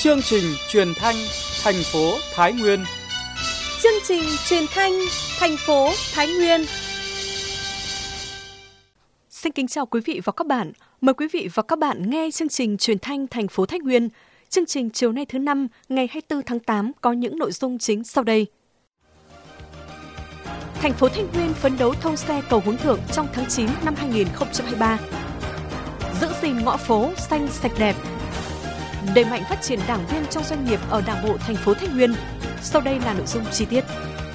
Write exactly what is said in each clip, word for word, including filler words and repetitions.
Chương trình truyền thanh thành phố Thái Nguyên. Chương trình truyền thanh thành phố Thái Nguyên. Xin kính chào quý vị và các bạn. Mời quý vị và các bạn nghe chương trình truyền thanh thành phố Thái Nguyên. Chương trình chiều nay thứ năm, ngày hai mươi tư tháng tám có những nội dung chính sau đây. Thành phố Thái Nguyên phấn đấu thông xe cầu Hướng Thượng trong tháng chín năm hai nghìn không trăm hai mươi ba. Giữ gìn ngõ phố xanh sạch đẹp. Đẩy mạnh phát triển đảng viên trong doanh nghiệp ở Đảng bộ thành phố Thái Nguyên. Sau đây là nội dung chi tiết.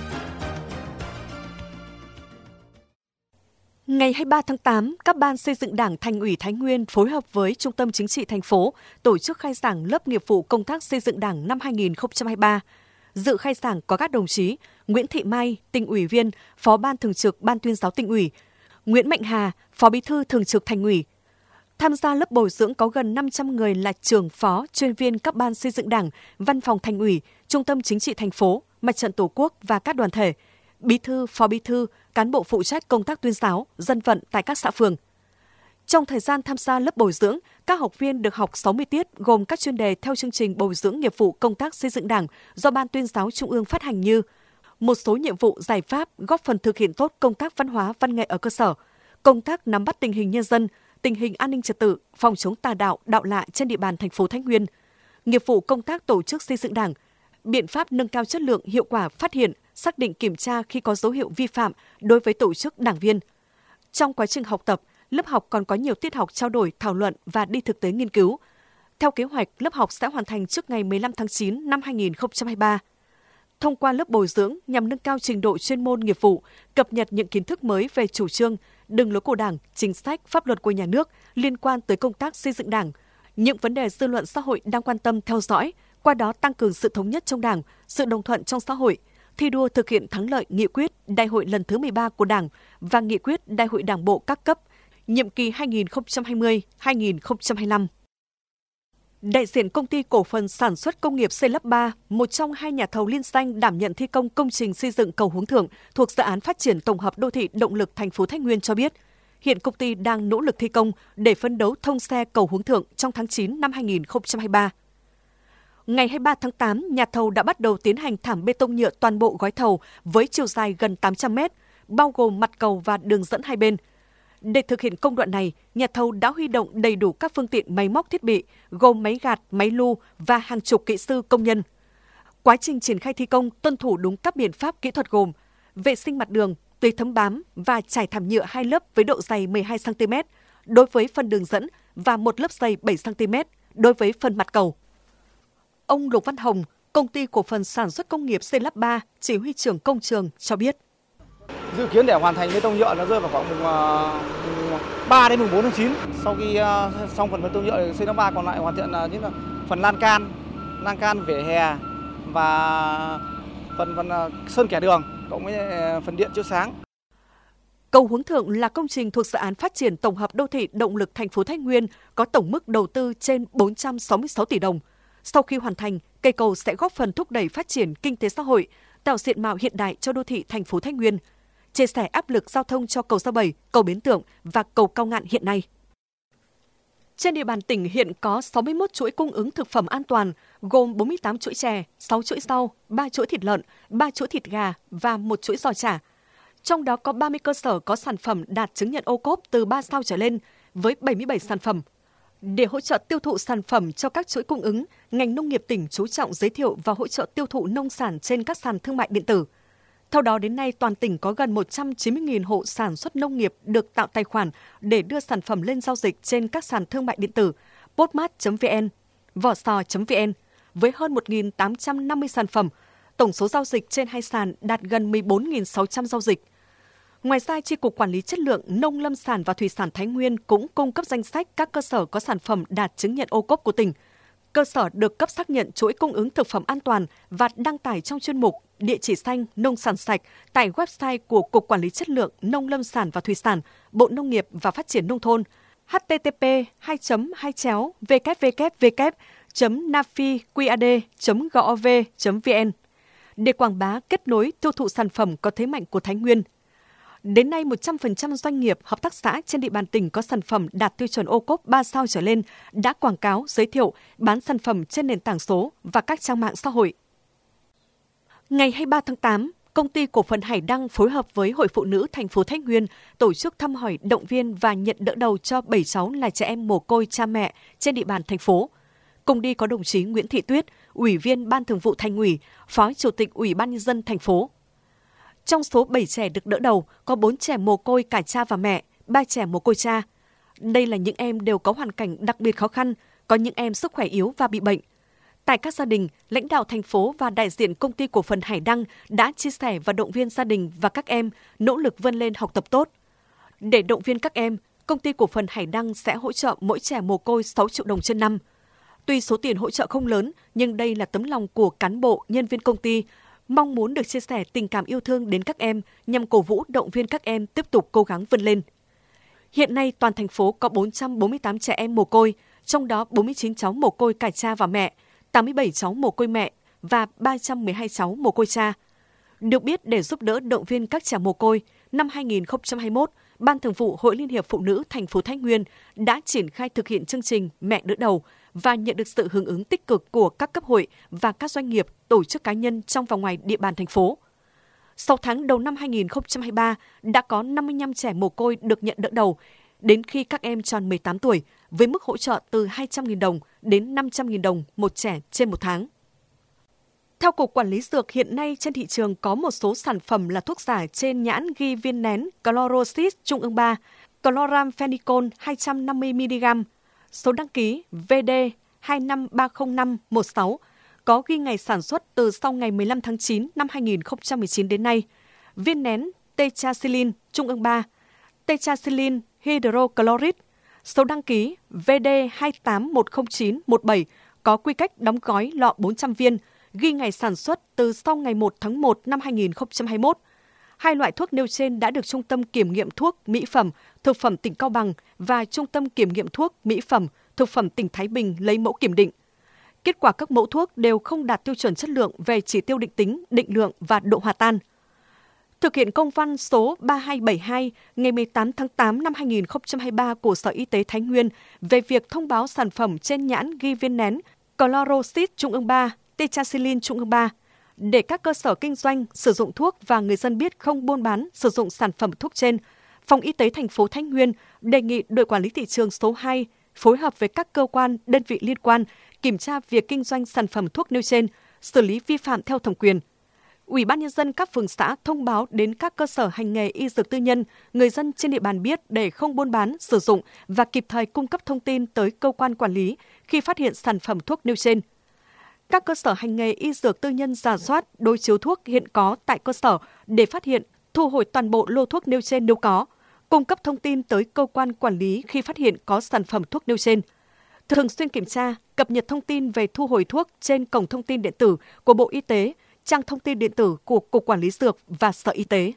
Ngày hai mươi ba tháng tám, các ban xây dựng Đảng Thành ủy Thái Nguyên phối hợp với Trung tâm Chính trị thành phố tổ chức khai giảng lớp nghiệp vụ công tác xây dựng Đảng năm hai nghìn không trăm hai mươi ba. Dự khai giảng có các đồng chí Nguyễn Thị Mai, Tỉnh ủy viên, Phó Ban Thường trực Ban Tuyên giáo Tỉnh ủy, Nguyễn Mạnh Hà, Phó Bí thư Thường trực Thành ủy. Tham gia lớp bồi dưỡng có gần năm trăm người là trưởng phó, chuyên viên các ban xây dựng Đảng, Văn phòng Thành ủy, Trung tâm Chính trị thành phố, Mặt trận Tổ quốc và các đoàn thể, bí thư, phó bí thư, cán bộ phụ trách công tác tuyên giáo, dân vận tại các xã phường. Trong thời gian tham gia lớp bồi dưỡng, các học viên được học sáu mươi tiết gồm các chuyên đề theo chương trình bồi dưỡng nghiệp vụ công tác xây dựng Đảng do Ban Tuyên giáo Trung ương phát hành như một số nhiệm vụ giải pháp góp phần thực hiện tốt công tác văn hóa văn nghệ ở cơ sở, công tác nắm bắt tình hình nhân dân, tình hình an ninh trật tự, phòng chống tà đạo, đạo lạ trên địa bàn thành phố Thái Nguyên, nghiệp vụ công tác tổ chức xây dựng Đảng, biện pháp nâng cao chất lượng, hiệu quả phát hiện, xác định kiểm tra khi có dấu hiệu vi phạm đối với tổ chức đảng viên. Trong quá trình học tập, lớp học còn có nhiều tiết học trao đổi, thảo luận và đi thực tế nghiên cứu. Theo kế hoạch, lớp học sẽ hoàn thành trước ngày mười lăm tháng chín năm hai nghìn không trăm hai mươi ba. Thông qua lớp bồi dưỡng nhằm nâng cao trình độ chuyên môn nghiệp vụ, cập nhật những kiến thức mới về chủ trương, đường lối của Đảng, chính sách, pháp luật của nhà nước liên quan tới công tác xây dựng Đảng, những vấn đề dư luận xã hội đang quan tâm theo dõi, qua đó tăng cường sự thống nhất trong Đảng, sự đồng thuận trong xã hội, thi đua thực hiện thắng lợi nghị quyết Đại hội lần thứ mười ba của Đảng và nghị quyết Đại hội Đảng bộ các cấp, nhiệm kỳ hai nghìn không trăm hai mươi đến hai nghìn không trăm hai mươi lăm. Đại diện Công ty Cổ phần Sản xuất Công nghiệp Xây lắp ba, một trong hai nhà thầu liên danh đảm nhận thi công công trình xây dựng cầu Hướng Thượng thuộc dự án phát triển tổng hợp đô thị động lực thành phố Thái Nguyên cho biết, hiện công ty đang nỗ lực thi công để phấn đấu thông xe cầu Hướng Thượng trong tháng chín năm hai nghìn không trăm hai mươi ba. Ngày hai mươi ba tháng tám, nhà thầu đã bắt đầu tiến hành thảm bê tông nhựa toàn bộ gói thầu với chiều dài gần tám trăm mét, bao gồm mặt cầu và đường dẫn hai bên. Để thực hiện công đoạn này, nhà thầu đã huy động đầy đủ các phương tiện máy móc thiết bị, gồm máy gạt, máy lu và hàng chục kỹ sư công nhân. Quá trình triển khai thi công tuân thủ đúng các biện pháp kỹ thuật gồm vệ sinh mặt đường, tưới thấm bám và trải thảm nhựa hai lớp với độ dày mười hai xăng ti mét đối với phần đường dẫn và một lớp dày bảy xăng ti mét đối với phần mặt cầu. Ông Lục Văn Hồng, Công ty Cổ phần Sản xuất Công nghiệp Xây lắp ba, chỉ huy trưởng công trường cho biết. Dự kiến để hoàn thành bê tông nhựa nó rơi vào khoảng mùng ba đến mùng bốn tháng chín. Sau khi xong phần bê tông nhựa Xây lắp ba còn lại hoàn thiện là những phần lan can, lan can vỉa hè và phần phần sơn kẻ đường cộng với phần điện chiếu sáng. Cầu Hướng Thượng là công trình thuộc dự án phát triển tổng hợp đô thị động lực thành phố Thái Nguyên có tổng mức đầu tư trên bốn trăm sáu mươi sáu tỷ đồng. Sau khi hoàn thành, cây cầu sẽ góp phần thúc đẩy phát triển kinh tế xã hội, tạo diện mạo hiện đại cho đô thị thành phố Thái Nguyên, chia sẻ áp lực giao thông cho cầu Sa Bầy, cầu Bến Tượng và cầu Cao Ngạn hiện nay. Trên địa bàn tỉnh hiện có sáu mươi mốt chuỗi cung ứng thực phẩm an toàn, gồm bốn mươi tám chuỗi chè, sáu chuỗi rau, ba chuỗi thịt lợn, ba chuỗi thịt gà và một chuỗi giò chả. Trong đó có ba mươi cơ sở có sản phẩm đạt chứng nhận ô cốp từ ba sao trở lên, với bảy mươi bảy sản phẩm. Để hỗ trợ tiêu thụ sản phẩm cho các chuỗi cung ứng, ngành nông nghiệp tỉnh chú trọng giới thiệu và hỗ trợ tiêu thụ nông sản trên các sàn thương mại điện tử. Theo đó, đến nay, toàn tỉnh có gần một trăm chín mươi nghìn hộ sản xuất nông nghiệp được tạo tài khoản để đưa sản phẩm lên giao dịch trên các sàn thương mại điện tử postmart chấm vn, vỏ sò chấm vn với hơn một nghìn tám trăm năm mươi sản phẩm. Tổng số giao dịch trên hai sàn đạt gần mười bốn nghìn sáu trăm giao dịch. Ngoài ra, Chi cục Quản lý Chất lượng Nông lâm sản và Thủy sản Thái Nguyên cũng cung cấp danh sách các cơ sở có sản phẩm đạt chứng nhận ô cốp của tỉnh. Cơ sở được cấp xác nhận chuỗi cung ứng thực phẩm an toàn và đăng tải trong chuyên mục Địa chỉ xanh nông sản sạch tại website của Cục Quản lý Chất lượng Nông lâm sản và Thủy sản, Bộ Nông nghiệp và Phát triển Nông thôn h t t p hai chấm hai chéo w w w chấm nafiqad chấm gov chấm vn để quảng bá, kết nối, tiêu thụ sản phẩm có thế mạnh của Thái Nguyên. Đến nay, một trăm phần trăm doanh nghiệp, hợp tác xã trên địa bàn tỉnh có sản phẩm đạt tiêu chuẩn ô cốp ba sao trở lên đã quảng cáo, giới thiệu, bán sản phẩm trên nền tảng số và các trang mạng xã hội. Ngày hai mươi ba tháng tám, Công ty Cổ phần Hải Đăng phối hợp với Hội Phụ nữ thành phố Thái Nguyên tổ chức thăm hỏi, động viên và nhận đỡ đầu cho bảy cháu là trẻ em mồ côi cha mẹ trên địa bàn thành phố. Cùng đi có đồng chí Nguyễn Thị Tuyết, Ủy viên Ban Thường vụ Thành ủy, Phó Chủ tịch Ủy ban Nhân dân thành phố. Trong số bảy trẻ được đỡ đầu, có bốn trẻ mồ côi cả cha và mẹ, ba trẻ mồ côi cha. Đây là những em đều có hoàn cảnh đặc biệt khó khăn, có những em sức khỏe yếu và bị bệnh. Tại các gia đình, lãnh đạo thành phố và đại diện Công ty Cổ phần Hải Đăng đã chia sẻ và động viên gia đình và các em nỗ lực vươn lên học tập tốt. Để động viên các em, Công ty Cổ phần Hải Đăng sẽ hỗ trợ mỗi trẻ mồ côi sáu triệu đồng trên năm. Tuy số tiền hỗ trợ không lớn, nhưng đây là tấm lòng của cán bộ, nhân viên công ty, mong muốn được chia sẻ tình cảm yêu thương đến các em nhằm cổ vũ động viên các em tiếp tục cố gắng vươn lên. Hiện nay, toàn thành phố có bốn trăm bốn mươi tám trẻ em mồ côi, trong đó bốn mươi chín cháu mồ côi cả cha và mẹ, tám mươi bảy cháu mồ côi mẹ và ba trăm mười hai cháu mồ côi cha. Được biết, để giúp đỡ động viên các trẻ mồ côi, năm hai nghìn không trăm hai mươi mốt, Ban Thường vụ Hội Liên hiệp Phụ nữ thành phố Thái Nguyên đã triển khai thực hiện chương trình Mẹ đỡ đầu và nhận được sự hưởng ứng tích cực của các cấp hội và các doanh nghiệp, tổ chức cá nhân trong và ngoài địa bàn thành phố. Sau tháng đầu năm hai nghìn không trăm hai mươi ba, đã có năm mươi lăm trẻ mồ côi được nhận đỡ đầu, đến khi các em tròn mười tám tuổi, với mức hỗ trợ từ hai trăm nghìn đồng đến năm trăm nghìn đồng một trẻ trên một tháng. Theo Cục Quản lý Dược, hiện nay trên thị trường có một số sản phẩm là thuốc giả trên nhãn ghi viên nén Chloroxid trung ương ba, Chloramphenicol hai trăm năm mươi mi-li-gam, số đăng ký V D hai năm ba không năm một sáu, có ghi ngày sản xuất từ sau ngày mười lăm tháng chín năm hai nghìn không trăm mười chín đến nay. Viên nén Tetracycline trung ương ba, Tetracycline hydrochloride, số đăng ký V D hai tám một không chín một bảy, có quy cách đóng gói lọ bốn trăm viên, ghi ngày sản xuất từ sau ngày một tháng một năm hai nghìn không trăm hai mươi mốt. Hai loại thuốc nêu trên đã được Trung tâm Kiểm nghiệm Thuốc, Mỹ phẩm, Thực phẩm tỉnh Cao Bằng và Trung tâm Kiểm nghiệm Thuốc, Mỹ phẩm, Thực phẩm tỉnh Thái Bình lấy mẫu kiểm định. Kết quả các mẫu thuốc đều không đạt tiêu chuẩn chất lượng về chỉ tiêu định tính, định lượng và độ hòa tan. Thực hiện công văn số ba hai bảy hai ngày mười tám tháng tám năm hai nghìn không trăm hai mươi ba của Sở Y tế Thái Nguyên về việc thông báo sản phẩm trên nhãn ghi viên nén Chloroxid trung ương ba, Tetracycline trung ương ba, để các cơ sở kinh doanh sử dụng thuốc và người dân biết không buôn bán sử dụng sản phẩm thuốc trên, Phòng Y tế thành phố Thái Nguyên đề nghị đội quản lý thị trường số hai phối hợp với các cơ quan, đơn vị liên quan kiểm tra việc kinh doanh sản phẩm thuốc nêu trên, xử lý vi phạm theo thẩm quyền. Ủy ban Nhân dân các phường xã thông báo đến các cơ sở hành nghề y dược tư nhân, người dân trên địa bàn biết để không buôn bán, sử dụng và kịp thời cung cấp thông tin tới cơ quan quản lý khi phát hiện sản phẩm thuốc nêu trên. Các cơ sở hành nghề y dược tư nhân rà soát, đối chiếu thuốc hiện có tại cơ sở để phát hiện, thu hồi toàn bộ lô thuốc nêu trên nếu có, cung cấp thông tin tới cơ quan quản lý khi phát hiện có sản phẩm thuốc nêu trên. Thường xuyên kiểm tra, cập nhật thông tin về thu hồi thuốc trên cổng thông tin điện tử của Bộ Y tế, trang thông tin điện tử của Cục Quản lý Dược và Sở Y tế.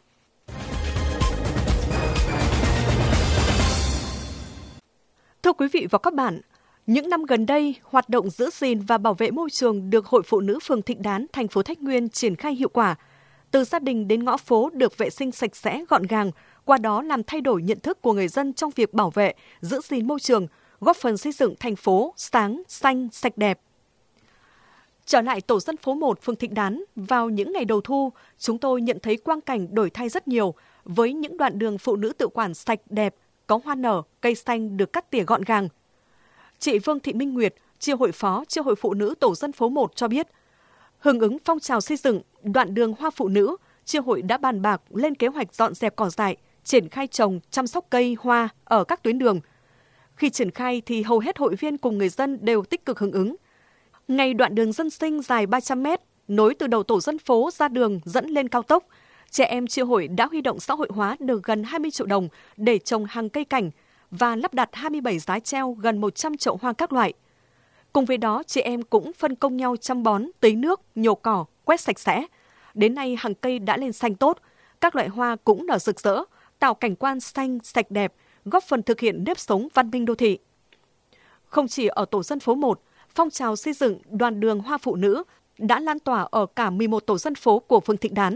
Thưa quý vị và các bạn, những năm gần đây, hoạt động giữ gìn và bảo vệ môi trường được Hội Phụ nữ phường Thịnh Đán, thành phố Thái Nguyên triển khai hiệu quả. Từ gia đình đến ngõ phố được vệ sinh sạch sẽ, gọn gàng, qua đó làm thay đổi nhận thức của người dân trong việc bảo vệ, giữ gìn môi trường, góp phần xây dựng thành phố sáng, xanh, sạch đẹp. Trở lại tổ dân phố một phường Thịnh Đán, vào những ngày đầu thu, chúng tôi nhận thấy quang cảnh đổi thay rất nhiều với những đoạn đường phụ nữ tự quản sạch đẹp, có hoa nở, cây xanh được cắt tỉa gọn gàng. Chị Vương Thị Minh Nguyệt, chi hội phó chi hội phụ nữ tổ dân phố một cho biết, hưởng ứng phong trào xây dựng đoạn đường hoa phụ nữ, chi hội đã bàn bạc lên kế hoạch dọn dẹp cỏ dại, triển khai trồng, chăm sóc cây, hoa ở các tuyến đường. Khi triển khai thì hầu hết hội viên cùng người dân đều tích cực hưởng ứng. Ngay đoạn đường dân sinh dài ba trăm mét, nối từ đầu tổ dân phố ra đường dẫn lên cao tốc, trẻ em chi hội đã huy động xã hội hóa được gần hai mươi triệu đồng để trồng hàng cây cảnh và lắp đặt hai mươi bảy giá treo gần một trăm chậu hoa các loại. Cùng với đó, chị em cũng phân công nhau chăm bón, tưới nước, nhổ cỏ, quét sạch sẽ. Đến nay, hàng cây đã lên xanh tốt, các loại hoa cũng nở rực rỡ, tạo cảnh quan xanh, sạch đẹp, góp phần thực hiện nếp sống văn minh đô thị. Không chỉ ở tổ dân phố một, phong trào xây dựng đoàn đường hoa phụ nữ đã lan tỏa ở cả mười một tổ dân phố của phường Thịnh Đán.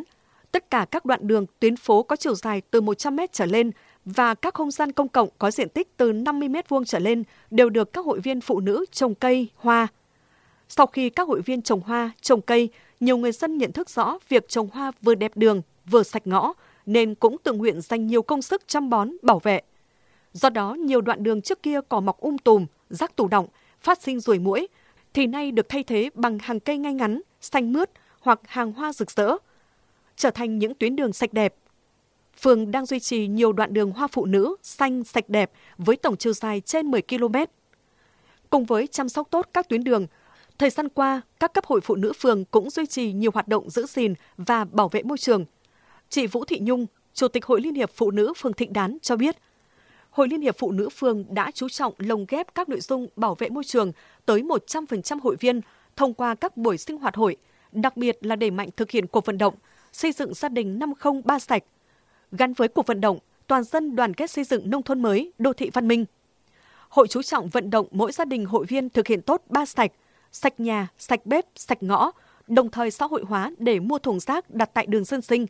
Tất cả các đoạn đường, tuyến phố có chiều dài từ một trăm mét trở lên và các không gian công cộng có diện tích từ năm mươi mét vuông trở lên đều được các hội viên phụ nữ trồng cây, hoa. Sau khi các hội viên trồng hoa, trồng cây, nhiều người dân nhận thức rõ việc trồng hoa vừa đẹp đường, vừa sạch ngõ, nên cũng tự nguyện dành nhiều công sức chăm bón, bảo vệ. Do đó, nhiều đoạn đường trước kia cỏ mọc um tùm, rác tù đọng, phát sinh ruồi muỗi, thì nay được thay thế bằng hàng cây ngay ngắn, xanh mướt hoặc hàng hoa rực rỡ, trở thành những tuyến đường sạch đẹp. Phường đang duy trì nhiều đoạn đường hoa phụ nữ xanh sạch đẹp với tổng chiều dài trên mười ki lô mét. Cùng với chăm sóc tốt các tuyến đường, thời gian qua, các cấp hội phụ nữ phường cũng duy trì nhiều hoạt động giữ gìn và bảo vệ môi trường. Chị Vũ Thị Nhung, Chủ tịch Hội Liên hiệp Phụ nữ phường Thịnh Đán cho biết, Hội Liên hiệp Phụ nữ phường đã chú trọng lồng ghép các nội dung bảo vệ môi trường tới một trăm phần trăm hội viên thông qua các buổi sinh hoạt hội, đặc biệt là đẩy mạnh thực hiện cuộc vận động xây dựng gia đình năm không ba sạch. Gắn với cuộc vận động, toàn dân đoàn kết xây dựng nông thôn mới, đô thị văn minh. Hội chú trọng vận động mỗi gia đình hội viên thực hiện tốt ba sạch, sạch nhà, sạch bếp, sạch ngõ, đồng thời xã hội hóa để mua thùng rác đặt tại đường dân sinh.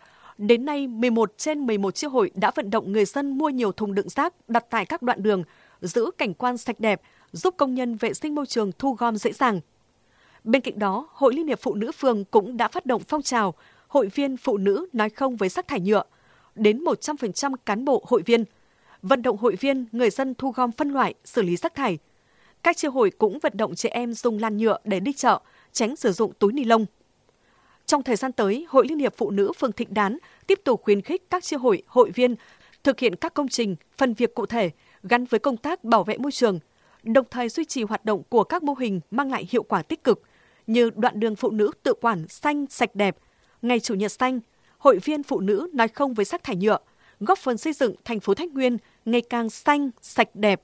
Đến nay, mười một trên mười một chi hội đã vận động người dân mua nhiều thùng đựng rác đặt tại các đoạn đường, giữ cảnh quan sạch đẹp, giúp công nhân vệ sinh môi trường thu gom dễ dàng. Bên cạnh đó, Hội Liên hiệp Phụ nữ phường cũng đã phát động phong trào hội viên phụ nữ nói không với rác thải nhựa đến một trăm phần trăm cán bộ hội viên, vận động hội viên người dân thu gom phân loại, xử lý rác thải. Các chi hội cũng vận động trẻ em dùng làn nhựa để đi chợ, tránh sử dụng túi ni lông. Trong thời gian tới, Hội Liên hiệp Phụ nữ phường Thịnh Đán tiếp tục khuyến khích các chi hội, hội viên thực hiện các công trình, phần việc cụ thể gắn với công tác bảo vệ môi trường, đồng thời duy trì hoạt động của các mô hình mang lại hiệu quả tích cực như đoạn đường phụ nữ tự quản xanh sạch đẹp, ngày Chủ nhật xanh, hội viên phụ nữ nói không với rác thải nhựa, góp phần xây dựng thành phố Thái Nguyên ngày càng xanh, sạch đẹp.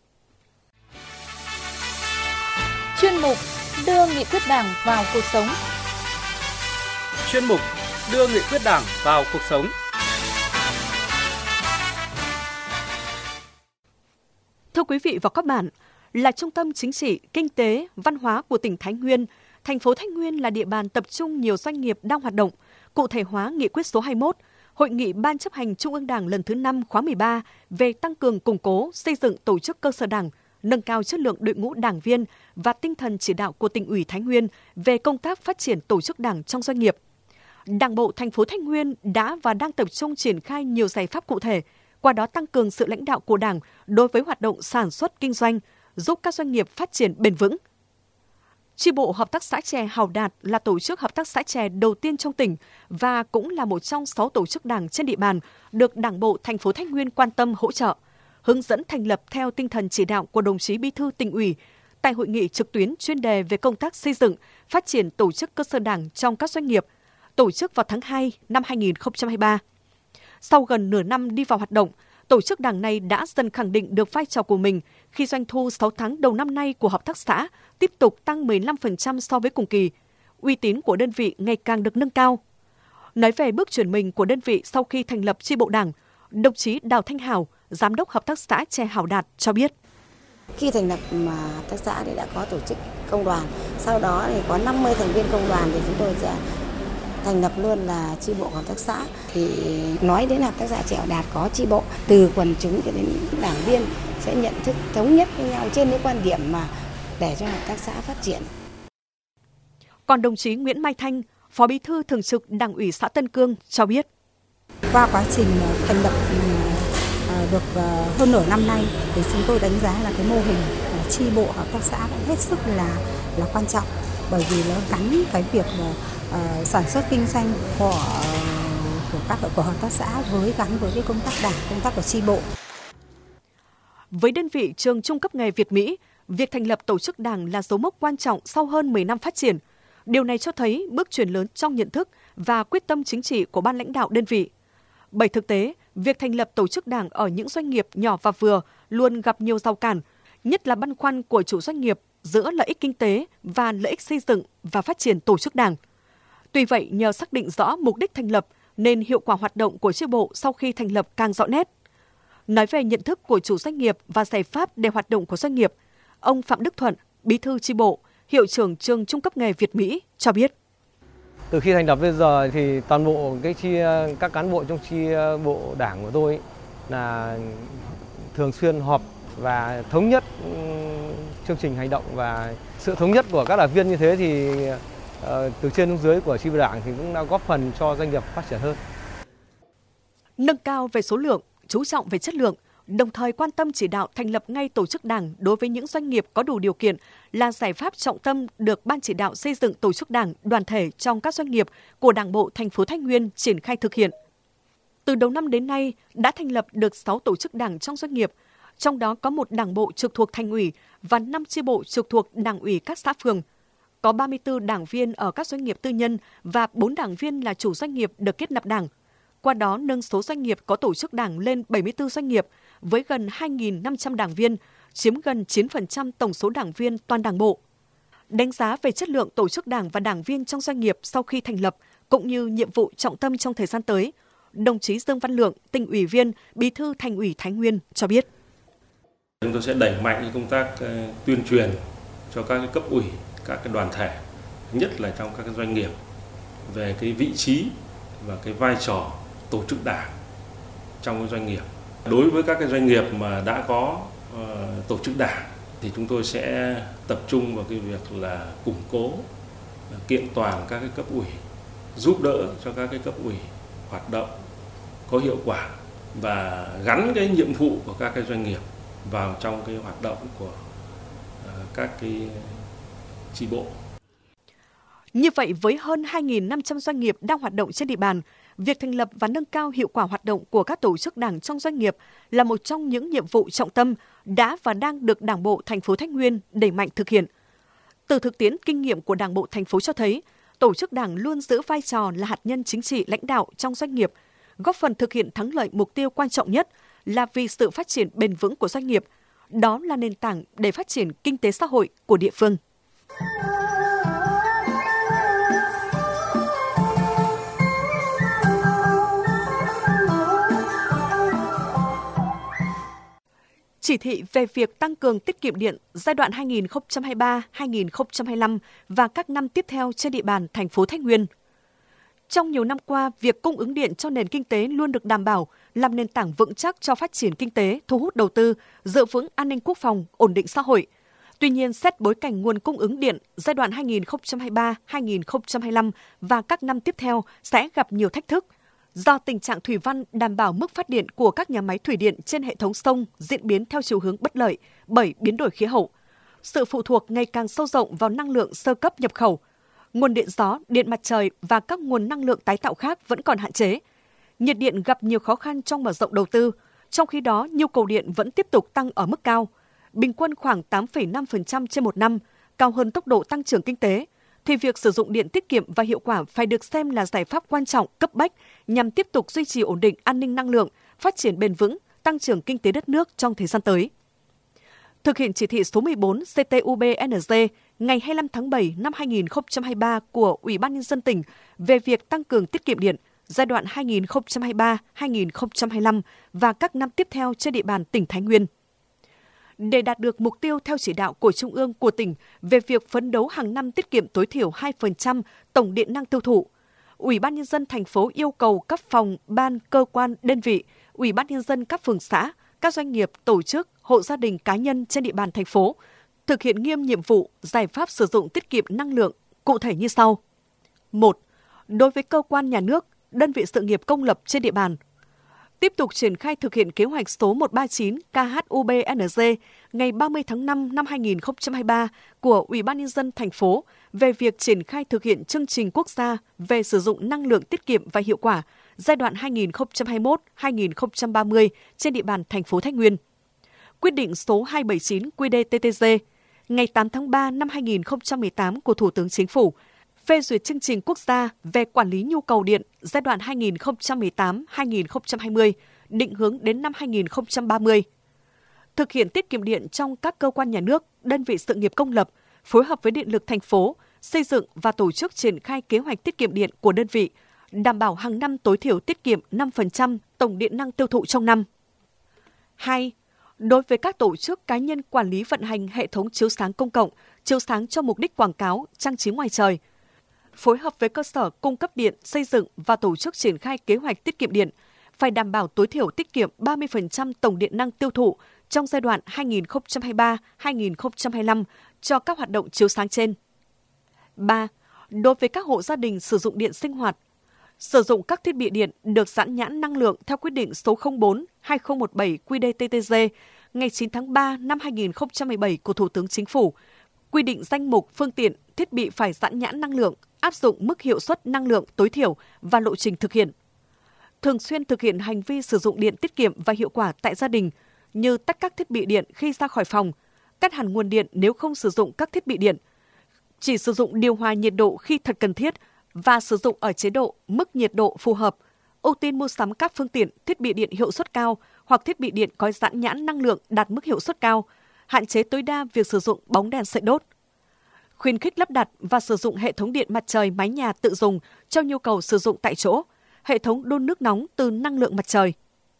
Chuyên mục đưa nghị quyết Đảng vào cuộc sống. Chuyên mục đưa nghị quyết Đảng vào cuộc sống. Thưa quý vị và các bạn, là trung tâm chính trị, kinh tế, văn hóa của tỉnh Thái Nguyên, thành phố Thái Nguyên là địa bàn tập trung nhiều doanh nghiệp đang hoạt động. Cụ thể hóa nghị quyết số hai mươi mốt, Hội nghị Ban chấp hành Trung ương Đảng lần thứ năm khóa mười ba về tăng cường củng cố, xây dựng tổ chức cơ sở Đảng, nâng cao chất lượng đội ngũ đảng viên và tinh thần chỉ đạo của tỉnh ủy Thái Nguyên về công tác phát triển tổ chức Đảng trong doanh nghiệp. Đảng bộ thành phố Thái Nguyên đã và đang tập trung triển khai nhiều giải pháp cụ thể, qua đó tăng cường sự lãnh đạo của Đảng đối với hoạt động sản xuất kinh doanh, giúp các doanh nghiệp phát triển bền vững. Chi bộ Hợp tác xã chè Hào Đạt là tổ chức hợp tác xã chè đầu tiên trong tỉnh và cũng là một trong sáu tổ chức Đảng trên địa bàn được Đảng bộ thành phố Thái Nguyên quan tâm hỗ trợ, hướng dẫn thành lập theo tinh thần chỉ đạo của đồng chí Bí thư Tỉnh ủy tại hội nghị trực tuyến chuyên đề về công tác xây dựng, phát triển tổ chức cơ sở Đảng trong các doanh nghiệp, tổ chức vào tháng hai năm hai nghìn không trăm hai mươi ba. Sau gần nửa năm đi vào hoạt động, tổ chức Đảng này đã dần khẳng định được vai trò của mình khi doanh thu sáu tháng đầu năm nay của hợp tác xã tiếp tục tăng mười lăm phần trăm so với cùng kỳ. Uy tín của đơn vị ngày càng được nâng cao. Nói về bước chuyển mình của đơn vị sau khi thành lập chi bộ Đảng, đồng chí Đào Thanh Hảo, Giám đốc Hợp tác xã chè Hào Đạt cho biết. Khi thành lập mà hợp tác xã thì đã có tổ chức công đoàn, sau đó thì có năm mươi thành viên công đoàn thì chúng tôi sẽ thành lập luôn là chi bộ hợp tác xã. Thì nói đến hợp tác xã chè Hào Đạt có chi bộ, từ quần chúng cho đến đảng viên sẽ nhận thức thống nhất với nhau trên những quan điểm mà để cho hợp tác xã phát triển. Còn đồng chí Nguyễn Mai Thanh, Phó Bí thư Thường trực Đảng ủy xã Tân Cương cho biết. Qua quá trình thành lập được hơn nửa năm nay thì chúng tôi đánh giá là cái mô hình chi bộ hợp tác xã cũng hết sức là là quan trọng, bởi vì nó gắn cái việc uh, sản xuất kinh doanh của của các của hợp tác xã với gắn với cái công tác đảng, công tác của chi bộ. Với đơn vị trường trung cấp nghề Việt Mỹ, việc thành lập tổ chức Đảng là dấu mốc quan trọng sau hơn mười năm phát triển. Điều này cho thấy bước chuyển lớn trong nhận thức và quyết tâm chính trị của ban lãnh đạo đơn vị. Bởi thực tế, việc thành lập tổ chức Đảng ở những doanh nghiệp nhỏ và vừa luôn gặp nhiều rào cản, nhất là băn khoăn của chủ doanh nghiệp giữa lợi ích kinh tế và lợi ích xây dựng và phát triển tổ chức Đảng. Tuy vậy, nhờ xác định rõ mục đích thành lập nên hiệu quả hoạt động của chi bộ sau khi thành lập càng rõ nét. Nói về nhận thức của chủ doanh nghiệp và giải pháp để hoạt động của doanh nghiệp, ông Phạm Đức Thuận, Bí thư chi bộ, Hiệu trưởng trường trung cấp nghề Việt Mỹ cho biết. Từ khi thành lập đến giờ thì toàn bộ cái chi các cán bộ trong chi bộ đảng của tôi là thường xuyên họp và thống nhất chương trình hành động, và sự thống nhất của các đảng viên như thế thì từ trên xuống dưới của chi bộ đảng thì cũng đã góp phần cho doanh nghiệp phát triển hơn. Nâng cao về số lượng, chú trọng về chất lượng, đồng thời quan tâm chỉ đạo thành lập ngay tổ chức đảng đối với những doanh nghiệp có đủ điều kiện là giải pháp trọng tâm được Ban chỉ đạo xây dựng tổ chức đảng đoàn thể trong các doanh nghiệp của Đảng bộ thành phố Thái Nguyên triển khai thực hiện. Từ đầu năm đến nay đã thành lập được sáu tổ chức đảng trong doanh nghiệp, trong đó có một đảng bộ trực thuộc Thành ủy và năm chi bộ trực thuộc Đảng ủy các xã phường. Có ba mươi tư đảng viên ở các doanh nghiệp tư nhân và bốn đảng viên là chủ doanh nghiệp được kết nạp đảng. Qua đó nâng số doanh nghiệp có tổ chức đảng lên bảy mươi tư doanh nghiệp với gần hai nghìn năm trăm đảng viên, chiếm gần chín phần trăm tổng số đảng viên toàn Đảng bộ. Đánh giá về chất lượng tổ chức đảng và đảng viên trong doanh nghiệp sau khi thành lập cũng như nhiệm vụ trọng tâm trong thời gian tới, đồng chí Dương Văn Lượng, Tỉnh ủy viên, Bí thư Thành ủy Thái Nguyên cho biết. Chúng tôi sẽ đẩy mạnh công tác tuyên truyền cho các cấp ủy, các đoàn thể, nhất là trong các doanh nghiệp về cái vị trí và cái vai trò tổ chức đảng trong cái doanh nghiệp. Đối với các cái doanh nghiệp mà đã có uh, tổ chức đảng thì chúng tôi sẽ tập trung vào cái việc là củng cố, kiện toàn các cái cấp ủy, giúp đỡ cho các cái cấp ủy hoạt động có hiệu quả và gắn cái nhiệm vụ của các cái doanh nghiệp vào trong cái hoạt động của uh, các cái chi bộ. Như vậy, với hơn hai nghìn năm trăm doanh nghiệp đang hoạt động trên địa bàn, việc thành lập và nâng cao hiệu quả hoạt động của các tổ chức đảng trong doanh nghiệp là một trong những nhiệm vụ trọng tâm đã và đang được Đảng bộ thành phố Thái Nguyên đẩy mạnh thực hiện. Từ thực tiễn kinh nghiệm của Đảng bộ thành phố cho thấy, tổ chức đảng luôn giữ vai trò là hạt nhân chính trị lãnh đạo trong doanh nghiệp, góp phần thực hiện thắng lợi mục tiêu quan trọng nhất là vì sự phát triển bền vững của doanh nghiệp. Đó là nền tảng để phát triển kinh tế xã hội của địa phương. Chỉ thị về việc tăng cường tiết kiệm điện giai đoạn hai nghìn không trăm hai mươi ba đến hai nghìn không trăm hai mươi lăm và các năm tiếp theo trên địa bàn thành phố Thái Nguyên. Trong nhiều năm qua, việc cung ứng điện cho nền kinh tế luôn được đảm bảo, làm nền tảng vững chắc cho phát triển kinh tế, thu hút đầu tư, giữ vững an ninh quốc phòng, ổn định xã hội. Tuy nhiên, xét bối cảnh nguồn cung ứng điện giai đoạn hai nghìn không trăm hai mươi ba đến hai nghìn không trăm hai mươi lăm và các năm tiếp theo sẽ gặp nhiều thách thức. Do tình trạng thủy văn đảm bảo mức phát điện của các nhà máy thủy điện trên hệ thống sông diễn biến theo chiều hướng bất lợi bởi biến đổi khí hậu, sự phụ thuộc ngày càng sâu rộng vào năng lượng sơ cấp nhập khẩu, nguồn điện gió, điện mặt trời và các nguồn năng lượng tái tạo khác vẫn còn hạn chế. Nhiệt điện gặp nhiều khó khăn trong mở rộng đầu tư, trong khi đó nhu cầu điện vẫn tiếp tục tăng ở mức cao, bình quân khoảng tám phẩy năm phần trăm trên một năm, cao hơn tốc độ tăng trưởng kinh tế, thì việc sử dụng điện tiết kiệm và hiệu quả phải được xem là giải pháp quan trọng, cấp bách nhằm tiếp tục duy trì ổn định an ninh năng lượng, phát triển bền vững, tăng trưởng kinh tế đất nước trong thời gian tới. Thực hiện chỉ thị số mười bốn C T U B N G ngày hai mươi lăm tháng bảy năm hai nghìn không trăm hai mươi ba của Ủy ban Nhân dân tỉnh về việc tăng cường tiết kiệm điện giai đoạn hai nghìn không trăm hai mươi ba đến hai nghìn không trăm hai mươi lăm và các năm tiếp theo trên địa bàn tỉnh Thái Nguyên. Để đạt được mục tiêu theo chỉ đạo của Trung ương, của tỉnh về việc phấn đấu hàng năm tiết kiệm tối thiểu hai phần trăm tổng điện năng tiêu thụ, Ủy ban Nhân dân thành phố yêu cầu các phòng, ban, cơ quan, đơn vị, Ủy ban Nhân dân các phường xã, các doanh nghiệp, tổ chức, hộ gia đình, cá nhân trên địa bàn thành phố thực hiện nghiêm nhiệm vụ, giải pháp sử dụng tiết kiệm năng lượng cụ thể như sau. một. Đối với cơ quan nhà nước, đơn vị sự nghiệp công lập trên địa bàn, tiếp tục triển khai thực hiện kế hoạch số một trăm ba mươi chín K H U B N G ngày ba mươi tháng năm năm hai nghìn không trăm hai mươi ba của Ủy ban Nhân dân thành phố về việc triển khai thực hiện chương trình quốc gia về sử dụng năng lượng tiết kiệm và hiệu quả giai đoạn hai nghìn không trăm hai mươi mốt đến hai nghìn không trăm ba mươi trên địa bàn thành phố Thái Nguyên. Quyết định số hai trăm bảy mươi chín Q D T T G ngày tám tháng ba năm hai nghìn không trăm mười tám của Thủ tướng Chính phủ phê duyệt chương trình quốc gia về quản lý nhu cầu điện giai đoạn hai nghìn không trăm mười tám đến hai nghìn không trăm hai mươi, định hướng đến năm hai nghìn không trăm ba mươi. Thực hiện tiết kiệm điện trong các cơ quan nhà nước, đơn vị sự nghiệp công lập, phối hợp với Điện lực thành phố, xây dựng và tổ chức triển khai kế hoạch tiết kiệm điện của đơn vị, đảm bảo hàng năm tối thiểu tiết kiệm năm phần trăm tổng điện năng tiêu thụ trong năm. hai. Đối với các tổ chức cá nhân quản lý vận hành hệ thống chiếu sáng công cộng, chiếu sáng cho mục đích quảng cáo, trang trí ngoài trời, phối hợp với cơ sở cung cấp điện, xây dựng và tổ chức triển khai kế hoạch tiết kiệm điện, phải đảm bảo tối thiểu tiết kiệm ba mươi phần trăm tổng điện năng tiêu thụ trong giai đoạn hai nghìn không trăm hai mươi ba đến hai nghìn không trăm hai mươi lăm cho các hoạt động chiếu sáng trên. ba. Đối với các hộ gia đình sử dụng điện sinh hoạt, sử dụng các thiết bị điện được dán nhãn năng lượng theo quyết định số không bốn hai không một bảy quy đê tê tê giê ngày chín tháng ba năm hai nghìn không trăm mười bảy của Thủ tướng Chính phủ, quy định danh mục phương tiện, thiết bị phải dán nhãn năng lượng, áp dụng mức hiệu suất năng lượng tối thiểu và lộ trình thực hiện. Thường xuyên thực hiện hành vi sử dụng điện tiết kiệm và hiệu quả tại gia đình, như tắt các thiết bị điện khi ra khỏi phòng, cắt hẳn nguồn điện nếu không sử dụng các thiết bị điện, chỉ sử dụng điều hòa nhiệt độ khi thật cần thiết và sử dụng ở chế độ mức nhiệt độ phù hợp, ưu tiên mua sắm các phương tiện, thiết bị điện hiệu suất cao hoặc thiết bị điện có dán nhãn năng lượng đạt mức hiệu suất cao, hạn chế tối đa việc sử dụng bóng đèn sợi đốt. Khuyến khích lắp đặt và sử dụng hệ thống điện mặt trời mái nhà tự dùng cho nhu cầu sử dụng tại chỗ, hệ thống đun nước nóng từ năng lượng mặt trời.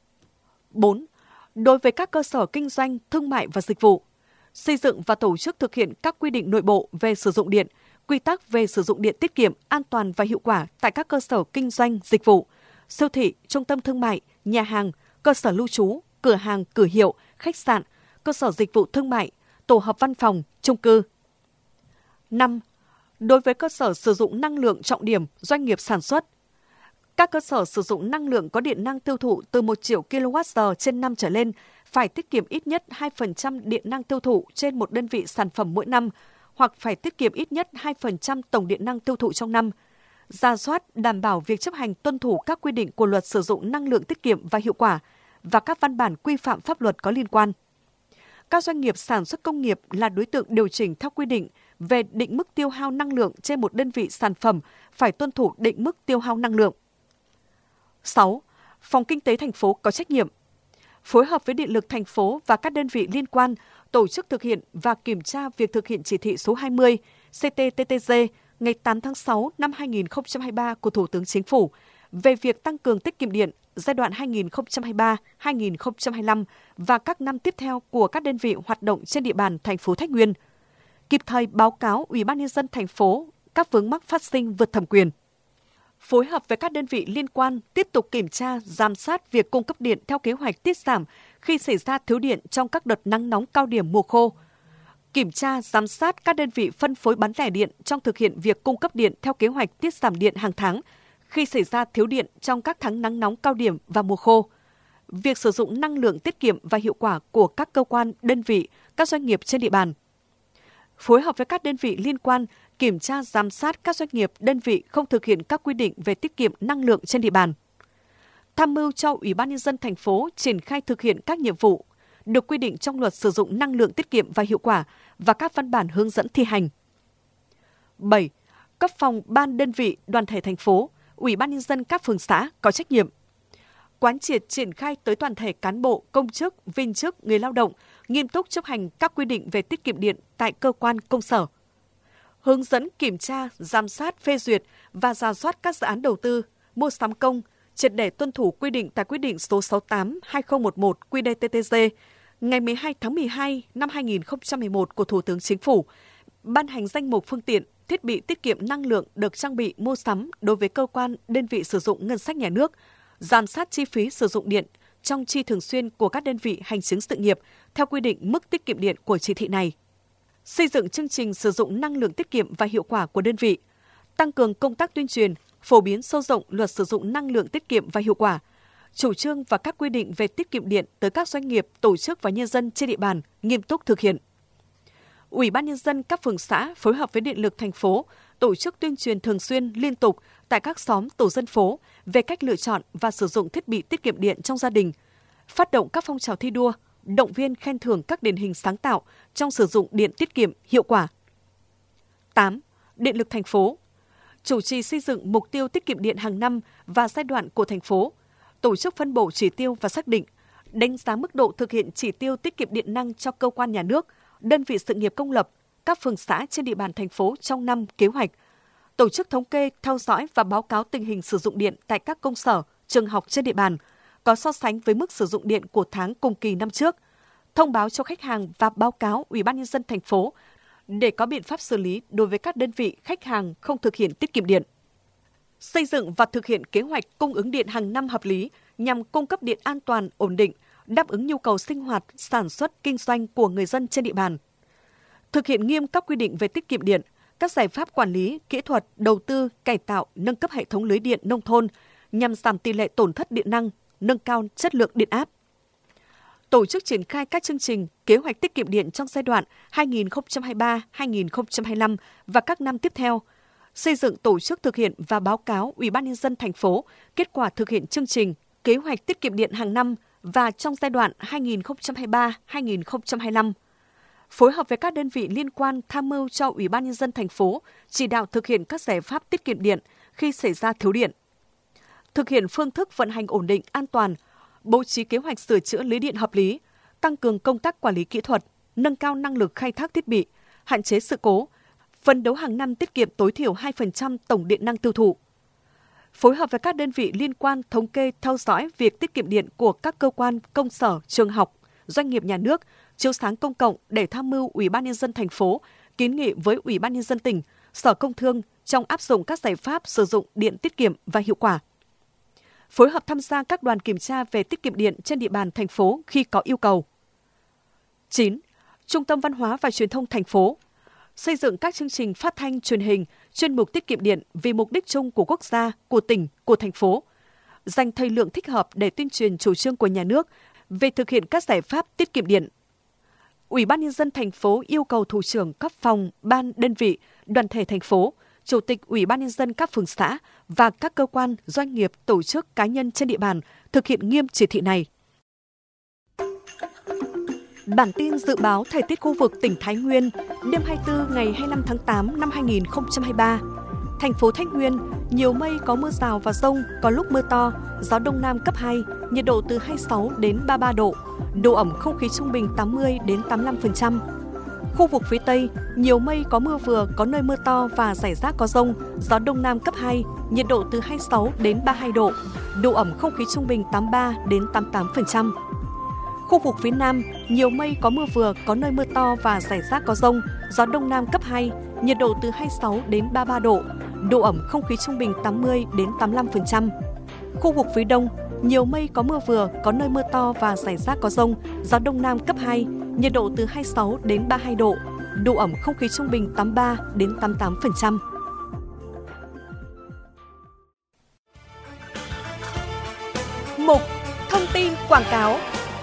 bốn. Đối với các cơ sở kinh doanh, thương mại và dịch vụ, xây dựng và tổ chức thực hiện các quy định nội bộ về sử dụng điện, quy tắc về sử dụng điện tiết kiệm, an toàn và hiệu quả tại các cơ sở kinh doanh, dịch vụ, siêu thị, trung tâm thương mại, nhà hàng, cơ sở lưu trú, cửa hàng, cửa hiệu, khách sạn, cơ sở dịch vụ thương mại, tổ hợp văn phòng, chung cư. năm. Đối với cơ sở sử dụng năng lượng trọng điểm, doanh nghiệp sản xuất, các cơ sở sử dụng năng lượng có điện năng tiêu thụ từ một triệu ki lô oát giờ trên năm trở lên phải tiết kiệm ít nhất hai phần trăm điện năng tiêu thụ trên một đơn vị sản phẩm mỗi năm, hoặc phải tiết kiệm ít nhất hai phần trăm tổng điện năng tiêu thụ trong năm. Rà soát, đảm bảo việc chấp hành tuân thủ các quy định của Luật sử dụng năng lượng tiết kiệm và hiệu quả và các văn bản quy phạm pháp luật có liên quan. Các doanh nghiệp sản xuất công nghiệp là đối tượng điều chỉnh theo quy định về định mức tiêu hao năng lượng trên một đơn vị sản phẩm phải tuân thủ định mức tiêu hao năng lượng. sáu. Phòng Kinh tế thành phố có trách nhiệm phối hợp với Điện lực thành phố và các đơn vị liên quan tổ chức thực hiện và kiểm tra việc thực hiện chỉ thị số hai mươi xê tê tê tê giê ngày tám tháng sáu năm hai nghìn không trăm hai mươi ba của Thủ tướng Chính phủ về việc tăng cường tiết kiệm điện giai đoạn hai nghìn không trăm hai mươi ba đến hai nghìn không trăm hai mươi lăm và các năm tiếp theo của các đơn vị hoạt động trên địa bàn thành phố Thái Nguyên, kịp thời báo cáo Ủy ban nhân dân thành phố các vướng mắc phát sinh vượt thẩm quyền. Phối hợp với các đơn vị liên quan tiếp tục kiểm tra, giám sát việc cung cấp điện theo kế hoạch tiết giảm khi xảy ra thiếu điện trong các đợt nắng nóng cao điểm mùa khô. Kiểm tra, giám sát các đơn vị phân phối bán lẻ điện trong thực hiện việc cung cấp điện theo kế hoạch tiết giảm điện hàng tháng khi xảy ra thiếu điện trong các tháng nắng nóng cao điểm và mùa khô. Việc sử dụng năng lượng tiết kiệm và hiệu quả của các cơ quan, đơn vị, các doanh nghiệp trên địa bàn. Phối hợp với các đơn vị liên quan kiểm tra, giám sát các doanh nghiệp, đơn vị không thực hiện các quy định về tiết kiệm năng lượng trên địa bàn. Tham mưu cho Ủy ban nhân dân thành phố triển khai thực hiện các nhiệm vụ được quy định trong Luật sử dụng năng lượng tiết kiệm và hiệu quả và các văn bản hướng dẫn thi hành. bảy. Cấp phòng ban đơn vị, đoàn thể thành phố, Ủy ban nhân dân các phường xã có trách nhiệm quán triệt triển khai tới toàn thể cán bộ, công chức, viên chức, người lao động nghiêm túc chấp hành các quy định về tiết kiệm điện tại cơ quan công sở. Hướng dẫn kiểm tra, giám sát, phê duyệt và rà soát các dự án đầu tư, mua sắm công, triệt để tuân thủ quy định tại quyết định số sáu mươi tám trên hai không một một quy đê tê tê giê ngày mười hai tháng mười hai năm hai nghìn không trăm mười một của Thủ tướng Chính phủ, ban hành danh mục phương tiện, thiết bị tiết kiệm năng lượng được trang bị mua sắm đối với cơ quan, đơn vị sử dụng ngân sách nhà nước, giám sát chi phí sử dụng điện trong chi thường xuyên của các đơn vị hành chính sự nghiệp theo quy định mức tiết kiệm điện của chỉ thị này. Xây dựng chương trình sử dụng năng lượng tiết kiệm và hiệu quả của đơn vị, tăng cường công tác tuyên truyền, phổ biến sâu rộng Luật sử dụng năng lượng tiết kiệm và hiệu quả, chủ trương và các quy định về tiết kiệm điện tới các doanh nghiệp, tổ chức và nhân dân trên địa bàn nghiêm túc thực hiện. Ủy ban nhân dân các phường xã phối hợp với Điện lực thành phố tổ chức tuyên truyền thường xuyên liên tục tại các xóm tổ dân phố về cách lựa chọn và sử dụng thiết bị tiết kiệm điện trong gia đình, phát động các phong trào thi đua, động viên khen thưởng các điển hình sáng tạo trong sử dụng điện tiết kiệm hiệu quả. tám. Điện lực thành phố chủ trì xây dựng mục tiêu tiết kiệm điện hàng năm và giai đoạn của thành phố, tổ chức phân bổ chỉ tiêu và xác định, đánh giá mức độ thực hiện chỉ tiêu tiết kiệm điện năng cho cơ quan nhà nước, đơn vị sự nghiệp công lập, các phường xã trên địa bàn thành phố trong năm kế hoạch, tổ chức thống kê, theo dõi và báo cáo tình hình sử dụng điện tại các công sở, trường học trên địa bàn, có so sánh với mức sử dụng điện của tháng cùng kỳ năm trước, thông báo cho khách hàng và báo cáo Ủy ban nhân dân thành phố để có biện pháp xử lý đối với các đơn vị khách hàng không thực hiện tiết kiệm điện. Xây dựng và thực hiện kế hoạch cung ứng điện hàng năm hợp lý nhằm cung cấp điện an toàn, ổn định, đáp ứng nhu cầu sinh hoạt, sản xuất, kinh doanh của người dân trên địa bàn. Thực hiện nghiêm các quy định về tiết kiệm điện, các giải pháp quản lý, kỹ thuật, đầu tư, cải tạo, nâng cấp hệ thống lưới điện nông thôn nhằm giảm tỷ lệ tổn thất điện năng, nâng cao chất lượng điện áp. Tổ chức triển khai các chương trình, kế hoạch tiết kiệm điện trong giai đoạn hai nghìn không trăm hai mươi ba đến hai nghìn không trăm hai mươi lăm và các năm tiếp theo. Xây dựng, tổ chức thực hiện và báo cáo Ủy ban nhân dân thành phố kết quả thực hiện chương trình, kế hoạch tiết kiệm điện hàng năm và trong giai đoạn hai nghìn không trăm hai mươi ba đến hai nghìn không trăm hai mươi lăm. Phối hợp với các đơn vị liên quan tham mưu cho Ủy ban nhân dân thành phố chỉ đạo thực hiện các giải pháp tiết kiệm điện khi xảy ra thiếu điện. Thực hiện phương thức vận hành ổn định, an toàn, bố trí kế hoạch sửa chữa lưới điện hợp lý, tăng cường công tác quản lý kỹ thuật, nâng cao năng lực khai thác thiết bị, hạn chế sự cố, phấn đấu hàng năm tiết kiệm tối thiểu hai phần trăm tổng điện năng tiêu thụ. Phối hợp với các đơn vị liên quan thống kê theo dõi việc tiết kiệm điện của các cơ quan, công sở, trường học, doanh nghiệp nhà nước, chiếu sáng công cộng để tham mưu Ủy ban nhân dân thành phố kiến nghị với Ủy ban nhân dân tỉnh, Sở Công Thương trong áp dụng các giải pháp sử dụng điện tiết kiệm và hiệu quả. Phối hợp tham gia các đoàn kiểm tra về tiết kiệm điện trên địa bàn thành phố khi có yêu cầu. chín. Trung tâm Văn hóa và Truyền thông thành phố xây dựng các chương trình phát thanh, truyền hình, chuyên mục tiết kiệm điện vì mục đích chung của quốc gia, của tỉnh, của thành phố. Dành thời lượng thích hợp để tuyên truyền chủ trương của nhà nước về thực hiện các giải pháp tiết kiệm điện. Ủy ban nhân dân thành phố yêu cầu thủ trưởng các phòng, ban, đơn vị, đoàn thể thành phố, chủ tịch Ủy ban nhân dân các phường xã và các cơ quan, doanh nghiệp, tổ chức, cá nhân trên địa bàn thực hiện nghiêm chỉ thị này. Bản tin dự báo thời tiết khu vực tỉnh Thái Nguyên đêm hai mươi tư ngày hai mươi lăm tháng tám năm hai nghìn không trăm hai mươi ba. Thành phố Thái Nguyên, nhiều mây, có mưa rào và dông, có lúc mưa to, gió đông nam cấp hai, nhiệt độ từ hai mươi sáu đến ba mươi ba độ, độ ẩm không khí trung bình tám mươi đến tám mươi lăm phần trăm. Khu vực phía Tây, nhiều mây, có mưa vừa, có nơi mưa to và rải rác có dông, gió đông nam cấp hai, nhiệt độ từ hai mươi sáu đến ba mươi hai độ, độ ẩm không khí trung bình tám mươi ba đến tám mươi tám phần trăm. Khu vực phía Nam, nhiều mây, có mưa vừa, có nơi mưa to và rải rác có dông, gió đông nam cấp hai, nhiệt độ từ hai mươi sáu đến ba mươi ba độ, độ ẩm không khí trung bình tám mươi đến tám mươi lăm phần trăm. Khu vực phía Đông, nhiều mây, có mưa vừa, có nơi mưa to và rải rác có dông, gió đông nam cấp hai, nhiệt độ từ hai mươi sáu đến ba mươi hai độ, độ ẩm không khí trung bình tám mươi ba đến tám mươi tám phần trăm. Mục Thông tin quảng cáo.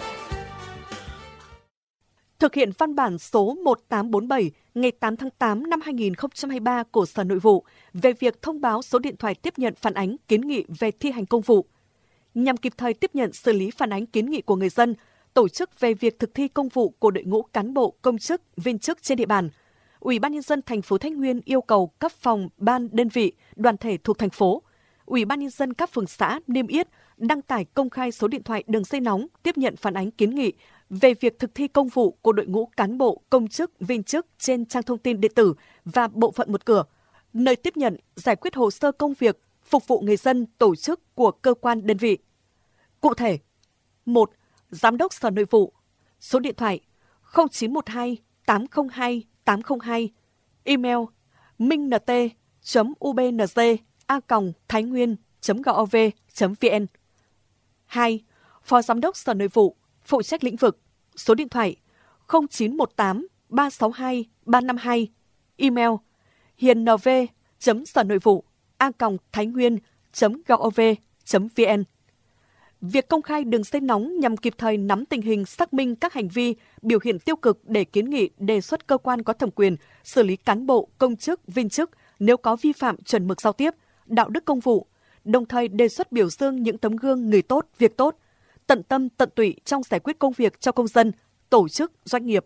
Thực hiện văn bản số một tám bốn bảy ngày tám tháng tám năm hai nghìn không trăm hai mươi ba của Sở Nội vụ về việc thông báo số điện thoại tiếp nhận phản ánh kiến nghị về thi hành công vụ. Nhằm kịp thời tiếp nhận xử lý phản ánh kiến nghị của người dân, tổ chức về việc thực thi công vụ của đội ngũ cán bộ, công chức, viên chức trên địa bàn, Ủy ban nhân dân thành phố Thái Nguyên yêu cầu các phòng, ban, đơn vị, đoàn thể thuộc thành phố, Ủy ban nhân dân các phường xã niêm yết, đăng tải công khai số điện thoại đường dây nóng tiếp nhận phản ánh kiến nghị về việc thực thi công vụ của đội ngũ cán bộ, công chức, viên chức trên trang thông tin điện tử và bộ phận một cửa, nơi tiếp nhận, giải quyết hồ sơ công việc, phục vụ người dân, tổ chức của cơ quan đơn vị. Cụ thể, một. Giám đốc Sở Nội vụ, số điện thoại không chín một hai tám không hai tám không hai, email minh nt chấm u b n g a còng thái nguyên chấm gov chấm v n. hai. Phó Giám đốc Sở Nội vụ, phụ trách lĩnh vực, số điện thoại không chín một tám ba sáu hai ba năm hai, email hiền nv chấm sở nội vụ a còng thái nguyên chấm gov chấm v n. Việc công khai đường dây nóng nhằm kịp thời nắm tình hình, xác minh các hành vi, biểu hiện tiêu cực để kiến nghị, đề xuất cơ quan có thẩm quyền xử lý cán bộ, công chức, viên chức nếu có vi phạm chuẩn mực giao tiếp, đạo đức công vụ, đồng thời đề xuất biểu dương những tấm gương người tốt, việc tốt, tận tâm, tận tụy trong giải quyết công việc cho công dân, tổ chức, doanh nghiệp.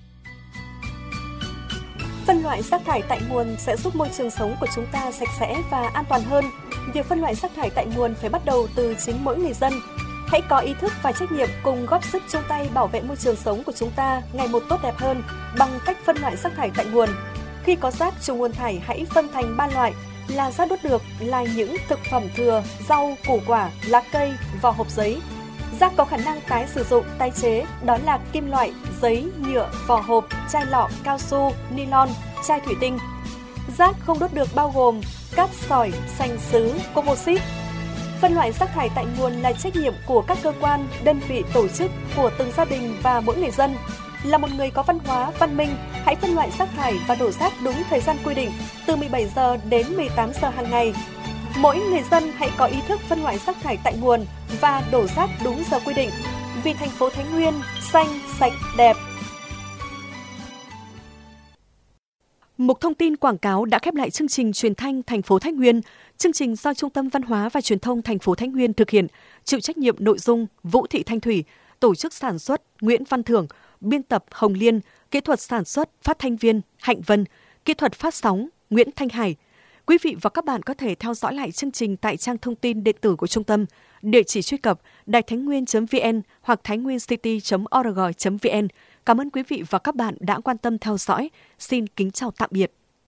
Phân loại rác thải tại nguồn sẽ giúp môi trường sống của chúng ta sạch sẽ và an toàn hơn. Việc phân loại rác thải tại nguồn phải bắt đầu từ chính mỗi người dân. Hãy có ý thức và trách nhiệm cùng góp sức chung tay bảo vệ môi trường sống của chúng ta ngày một tốt đẹp hơn bằng cách phân loại rác thải tại nguồn. Khi có rác trừ nguồn thải, hãy phân thành ba loại là rác đốt được, là những thực phẩm thừa, rau, củ quả, lá cây, vỏ hộp giấy. Rác có khả năng tái sử dụng, tái chế, đó là kim loại, giấy, nhựa, vỏ hộp, chai lọ, cao su, nylon, chai thủy tinh. Rác không đốt được bao gồm cát sỏi, sành sứ, composite. Phân loại rác thải tại nguồn là trách nhiệm của các cơ quan, đơn vị, tổ chức, của từng gia đình và mỗi người dân. Là một người có văn hóa, văn minh, hãy phân loại rác thải và đổ rác đúng thời gian quy định, từ mười bảy giờ đến mười tám giờ hàng ngày. Mỗi người dân hãy có ý thức phân loại rác thải tại nguồn và đổ rác đúng giờ quy định. Vì thành phố Thái Nguyên xanh, sạch, đẹp. Mục thông tin quảng cáo đã khép lại chương trình truyền thanh thành phố Thái Nguyên. Chương trình do Trung tâm Văn hóa và Truyền thông thành phố Thái Nguyên thực hiện, chịu trách nhiệm nội dung Vũ Thị Thanh Thủy, tổ chức sản xuất Nguyễn Văn Thưởng, biên tập Hồng Liên, kỹ thuật sản xuất phát thanh viên Hạnh Vân, kỹ thuật phát sóng Nguyễn Thanh Hải. Quý vị và các bạn có thể theo dõi lại chương trình tại trang thông tin điện tử của trung tâm, địa chỉ truy cập đài thái nguyên chấm vn hoặc thainwincity chấm org chấm vn. Cảm ơn quý vị và các bạn đã quan tâm theo dõi. Xin kính chào tạm biệt.